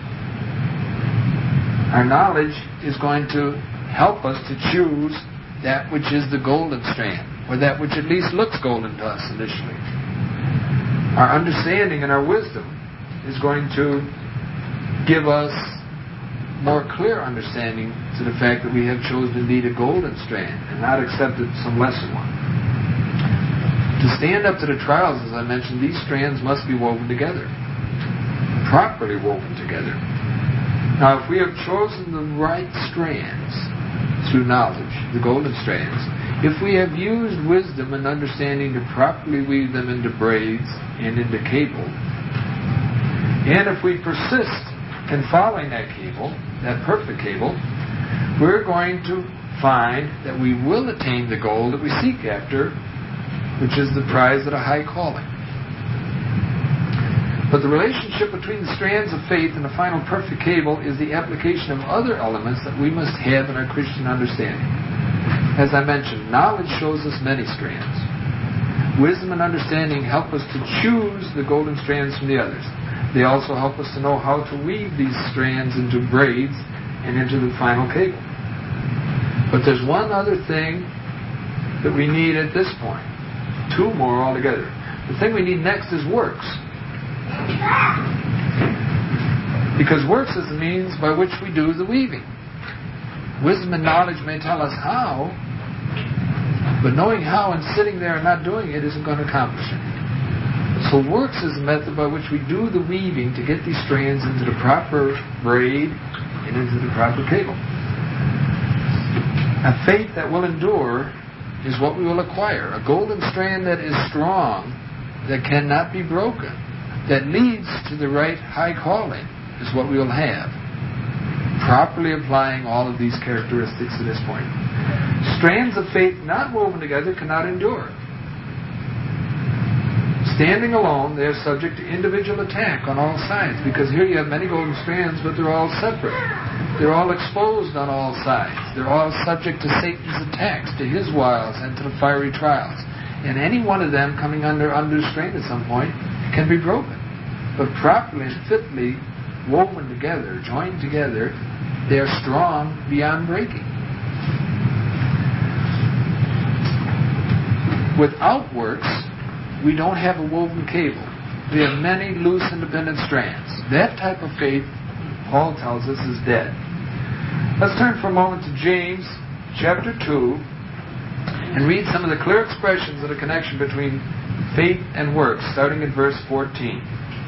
our knowledge is going to help us to choose that which is the golden strand, or that which at least looks golden to us initially. Our understanding and our wisdom is going to give us more clear understanding to the fact that we have chosen indeed a golden strand and not accepted some lesser one. To stand up to the trials, as I mentioned, these strands must be woven together, properly woven together. Now, if we have chosen the right strands through knowledge, the golden strands, if we have used wisdom and understanding to properly weave them into braids and into cable, and if we persist in following that cable, that perfect cable, we're going to find that we will attain the goal that we seek after, which is the prize of a high calling. But the relationship between the strands of faith and the final perfect cable is the application of other elements that we must have in our Christian understanding. As I mentioned, knowledge shows us many strands. Wisdom and understanding help us to choose the golden strands from the others. They also help us to know how to weave these strands into braids and into the final cable. But there's one other thing that we need at this point. Two more altogether. The thing we need next is works. Because works is the means by which we do the weaving. Wisdom and knowledge may tell us how, but knowing how and sitting there and not doing it isn't going to accomplish it. So works is the method by which we do the weaving to get these strands into the proper braid and into the proper cable. A faith that will endure is what we will acquire. A golden strand that is strong, that cannot be broken, that leads to the right high calling is what we will have. Properly applying all of these characteristics at this point. Strands of faith not woven together cannot endure. Standing alone, they are subject to individual attack on all sides, because here you have many golden strands, but they're all separate. They're all exposed on all sides. They're all subject to Satan's attacks, to his wiles, and to the fiery trials. And any one of them coming under undue strain at some point can be broken. But properly and fitly woven together, joined together, they are strong beyond breaking. Without works, we don't have a woven cable. We have many loose, independent strands. That type of faith, Paul tells us, is dead. Let's turn for a moment to James chapter two and read some of the clear expressions of the connection between faith and works, starting at verse fourteen.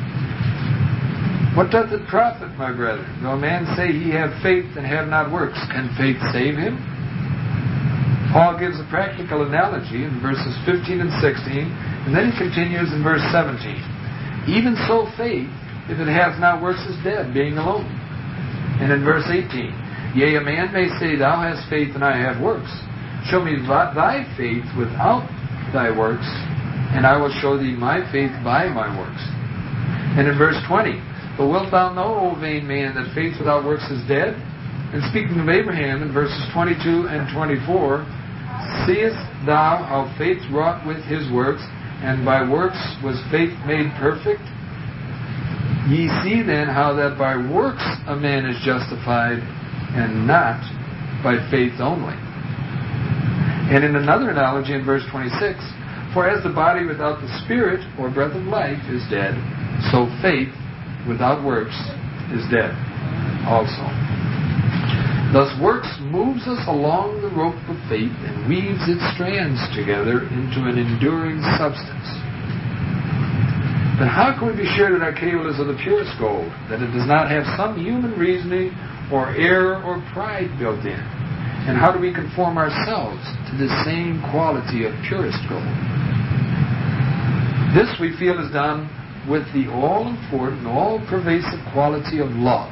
What doth it profit, my brethren, though a man say he have faith and have not works? Can faith save him? Paul gives a practical analogy in verses fifteen and sixteen, and then he continues in verse seventeen. Even so faith, if it has not works, is dead, being alone. And in verse eighteen, yea, a man may say, thou hast faith and I have works. Show me thy faith without thy works, and I will show thee my faith by my works. And in verse twenty, but wilt thou know, O vain man, that faith without works is dead? And speaking of Abraham in verses twenty-two and twenty-four, seest thou how faith wrought with his works, and by works was faith made perfect? Ye see then how that by works a man is justified, and not by faith only. And in another analogy in verse twenty-six, for as the body without the spirit, or breath of life, is dead, so faith without works is dead also. Thus works moves us along the rope of faith and weaves its strands together into an enduring substance. But how can we be sure that our cable is of the purest gold, that it does not have some human reasoning or error or pride built in? And how do we conform ourselves to the same quality of purest gold? This, we feel, is done with the all-important, all-pervasive quality of love.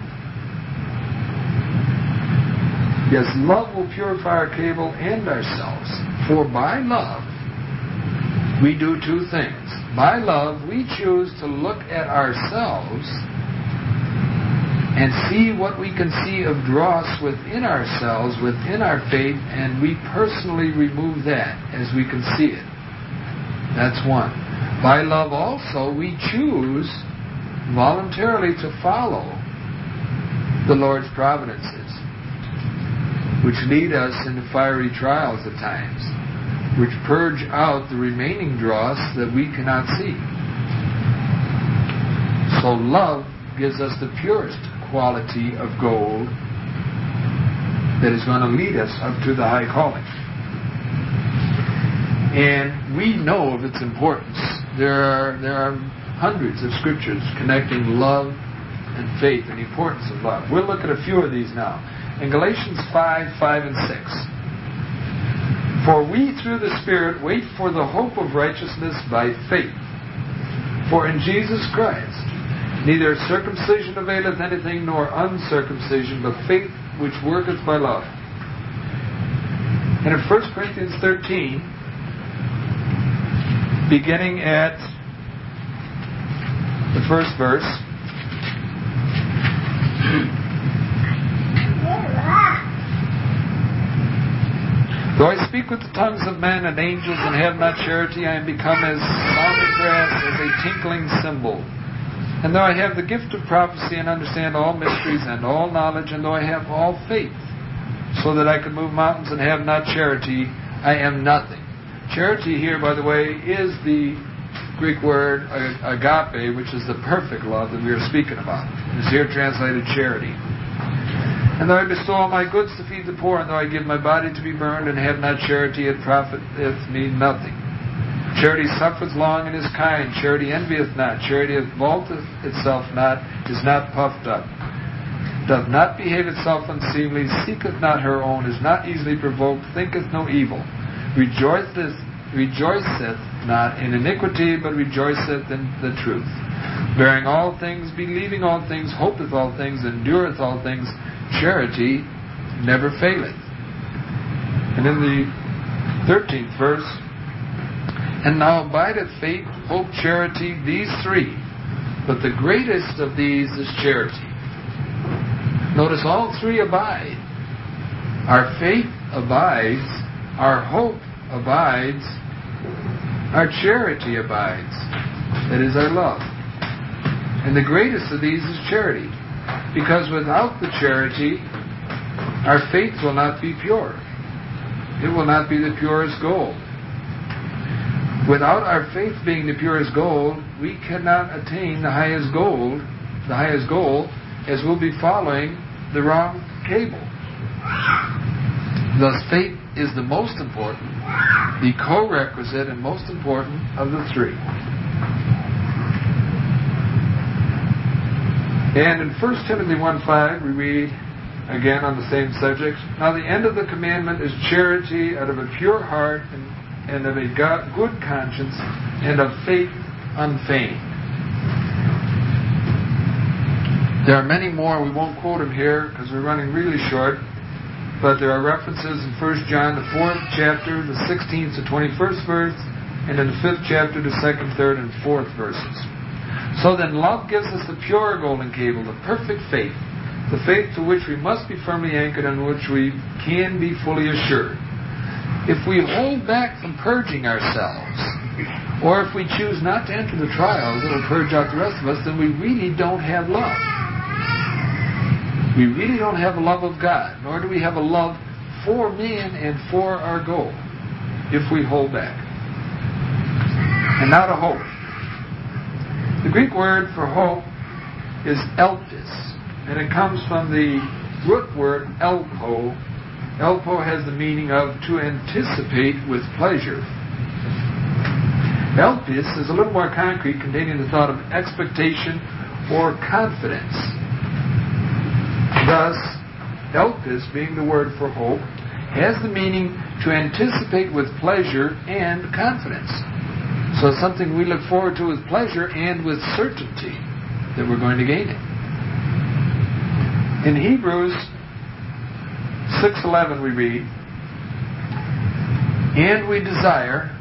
Yes, love will purify our cable and ourselves. For by love, we do two things. By love, we choose to look at ourselves and see what we can see of dross within ourselves, within our faith, and we personally remove that as we can see it. That's one. By love also, we choose voluntarily to follow the Lord's providences, which lead us into fiery trials at times, which purge out the remaining dross that we cannot see. So love gives us the purest quality of gold that is going to lead us up to the high calling. And we know of its importance. There are there are hundreds of scriptures connecting love and faith and the importance of love. We'll look at a few of these now. In Galatians five, five and six. For we through the Spirit wait for the hope of righteousness by faith. For in Jesus Christ neither circumcision availeth anything, nor uncircumcision, but faith which worketh by love. And in First Corinthians thirteen, beginning at the first verse, though I speak with the tongues of men and angels and have not charity, I am become as sounding brass, as a tinkling cymbal. And though I have the gift of prophecy and understand all mysteries and all knowledge, and though I have all faith, so that I could move mountains and have not charity, I am nothing. Charity here, by the way, is the Greek word agape, which is the perfect love that we are speaking about. It's here translated charity. And though I bestow all my goods to feed the poor, and though I give my body to be burned and have not charity, it profiteth me nothing. Charity suffereth long and is kind. Charity envieth not. Charity exalteth itself not, is not puffed up, doth not behave itself unseemly, seeketh not her own, is not easily provoked, thinketh no evil, rejoiceth, rejoiceth not in iniquity, but rejoiceth in the truth. Bearing all things, believing all things, hopeth all things, endureth all things. Charity never faileth. And in the thirteenth verse, and now abideth faith, hope, charity, these three. But the greatest of these is charity. Notice all three abide. Our faith abides. Our hope abides. Our charity abides. That is our love. And the greatest of these is charity. Because without the charity, our faith will not be pure. It will not be the purest gold. Without our faith being the purest gold, we cannot attain the highest gold, the highest goal, as we'll be following the wrong cable. Thus, faith is the most important, the co-requisite and most important of the three. And in First Timothy one five, we read, again on the same subject, now the end of the commandment is charity out of a pure heart and and of a good conscience, and of faith unfeigned. There are many more. We won't quote them here because we're running really short, but there are references in First John, the fourth chapter, the sixteenth to twenty-first verse, and in the fifth chapter, the second, third, and fourth verses. So then love gives us the pure golden cable, the perfect faith, the faith to which we must be firmly anchored and which we can be fully assured. If we hold back from purging ourselves, or if we choose not to enter the trials that will purge out the rest of us, then we really don't have love. We really don't have a love of God, nor do we have a love for man and for our goal, if we hold back. And now to hope. The Greek word for hope is elpis, and it comes from the root word elpo. Elpo has the meaning of to anticipate with pleasure. Elpis is a little more concrete, containing the thought of expectation or confidence. Thus, elpis, being the word for hope, has the meaning to anticipate with pleasure and confidence. So it's something we look forward to with pleasure and with certainty that we're going to gain it. In Hebrews six eleven we read, and we desire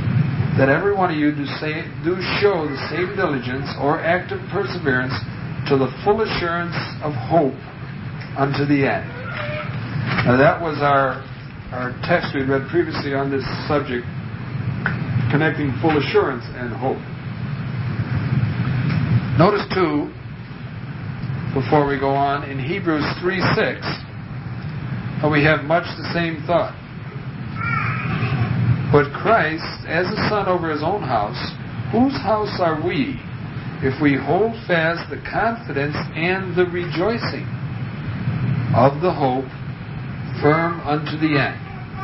that every one of you do, say, do show the same diligence or active perseverance to the full assurance of hope unto the end. Now that was our, our text we read previously on this subject, connecting full assurance and hope. Notice too, before we go on, in Hebrews three six, how we have much the same thought. But Christ, as a son over his own house, whose house are we, if we hold fast the confidence and the rejoicing of the hope firm unto the end?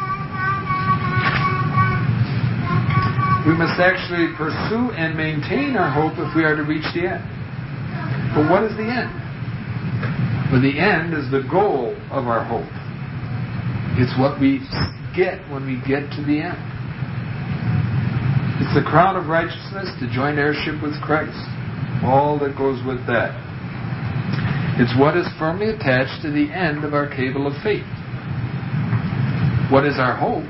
We must actually pursue and maintain our hope if we are to reach the end. But what is the end? Well, the end is the goal of our hope. It's what we get when we get to the end. It's the crown of righteousness, the joint heirship with Christ. All that goes with that. It's what is firmly attached to the end of our cable of faith. What is our hope?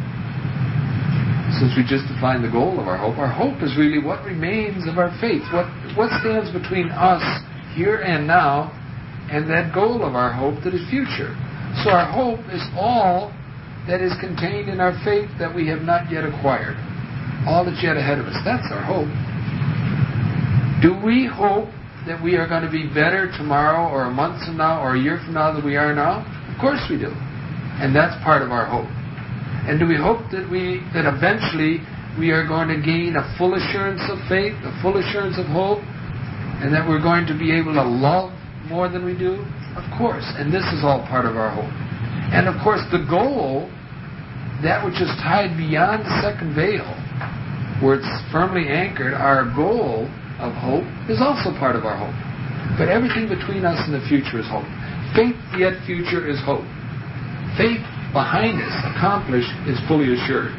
Since we just defined the goal of our hope, our hope is really what remains of our faith. What, what stands between us here and now and that goal of our hope that is future. So our hope is all that is contained in our faith that we have not yet acquired. All that's yet ahead of us. That's our hope. Do we hope that we are going to be better tomorrow or a month from now or a year from now than we are now? Of course we do. And that's part of our hope. And do we hope that we that eventually we are going to gain a full assurance of faith, a full assurance of hope, and that we're going to be able to love more than we do? Of course. And this is all part of our hope. And of course the goal, that which is tied beyond the second veil, where it's firmly anchored, our goal of hope is also part of our hope. But everything between us and the future is hope. Faith yet future is hope. Faith behind us, accomplished, is fully assured.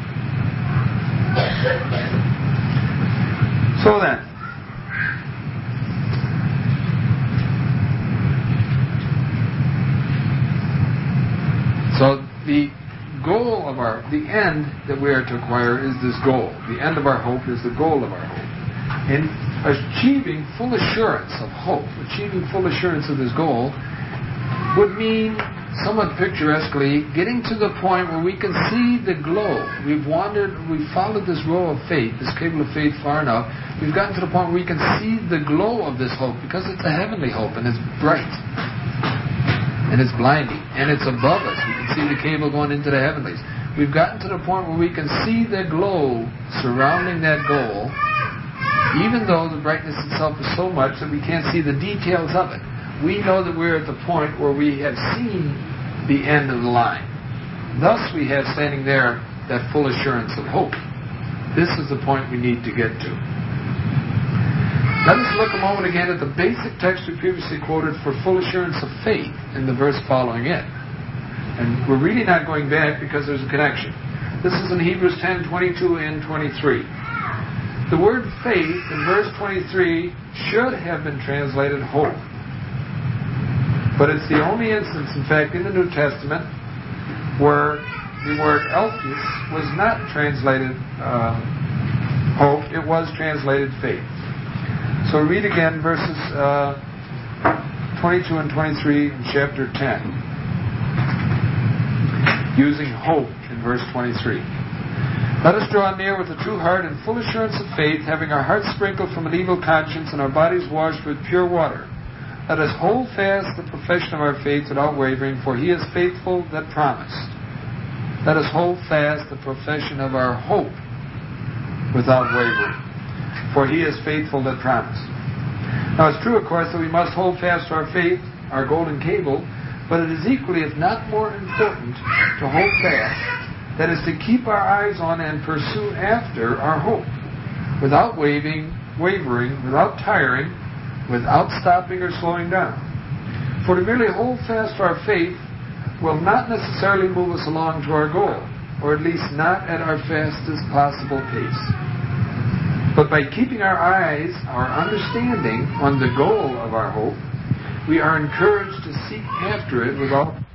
So then, so the goal of our, the end that we are to acquire is this goal. The end of our hope is the goal of our hope. And achieving full assurance of hope, achieving full assurance of this goal, would mean, somewhat picturesquely, getting to the point where we can see the glow. We've wandered, we've followed this row of faith, this cable of faith far enough. We've gotten to the point where we can see the glow of this hope, because it's a heavenly hope, and it's bright, and it's blinding, and it's above us. We can see the cable going into the heavenlies. We've gotten to the point where we can see the glow surrounding that goal, even though the brightness itself is so much that we can't see the details of it. We know that we're at the point where we have seen the end of the line. Thus we have standing there that full assurance of hope. This is the point we need to get to. Let us look a moment again at the basic text we previously quoted for full assurance of faith in the verse following it. And we're really not going back because there's a connection. This is in Hebrews ten, twenty-two and twenty-three. The word faith in verse twenty-three should have been translated hope. But it's the only instance, in fact, in the New Testament where the word elpis was not translated uh, hope, it was translated faith. So read again verses uh, twenty-two and twenty-three in chapter ten, using hope in verse twenty-three. Let us draw near with a true heart and full assurance of faith, having our hearts sprinkled from an evil conscience and our bodies washed with pure water. Let us hold fast the profession of our faith without wavering, for he is faithful that promised. Let us hold fast the profession of our hope without wavering, for he is faithful that promised. Now it's true, of course, that we must hold fast to our faith, our golden cable, but it is equally, if not more important, to hold fast, that is, to keep our eyes on and pursue after our hope, without wavering, wavering, without tiring, without stopping or slowing down. For to merely hold fast to our faith will not necessarily move us along to our goal, or at least not at our fastest possible pace. But by keeping our eyes, our understanding, on the goal of our hope, we are encouraged to seek after it with all